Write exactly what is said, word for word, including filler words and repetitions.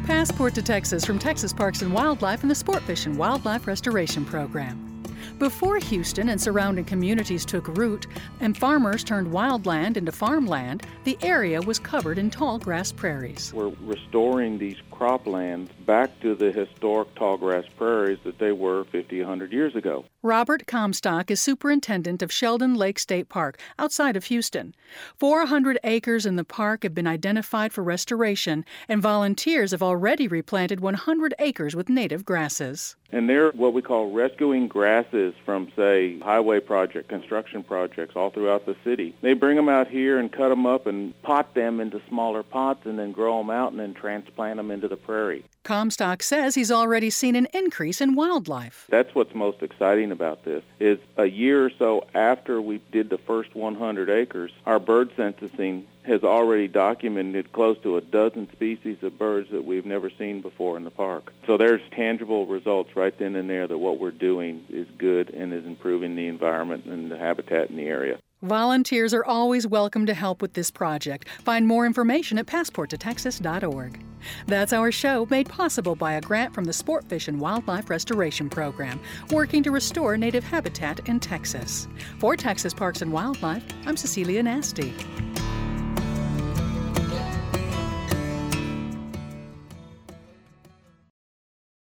Passport to Texas from Texas Parks and Wildlife and the Sport Fish and Wildlife Restoration Program. Before Houston and surrounding communities took root and farmers turned wildland into farmland, the area was covered in tall grass prairies. We're restoring these croplands back to the historic tall grass prairies that they were fifty, one hundred years ago. Robert Comstock is superintendent of Sheldon Lake State Park outside of Houston. four hundred acres in the park have been identified for restoration, and volunteers have already replanted one hundred acres with native grasses. And they're what we call rescuing grasses from, say, highway project, construction projects all throughout the city. They bring them out here and cut them up and pot them into smaller pots and then grow them out and then transplant them into the prairie. Comstock says he's already seen an increase in wildlife. That's what's most exciting about this, is a year or so after we did the first one hundred acres, our bird censusing has already documented close to a dozen species of birds that we've never seen before in the park. So there's tangible results right then and there that what we're doing is good and is improving the environment and the habitat in the area. Volunteers are always welcome to help with this project. Find more information at passport to texas dot org. That's our show, made possible by a grant from the Sport Fish and Wildlife Restoration Program, working to restore native habitat in Texas. For Texas Parks and Wildlife, I'm Cecilia Nasty.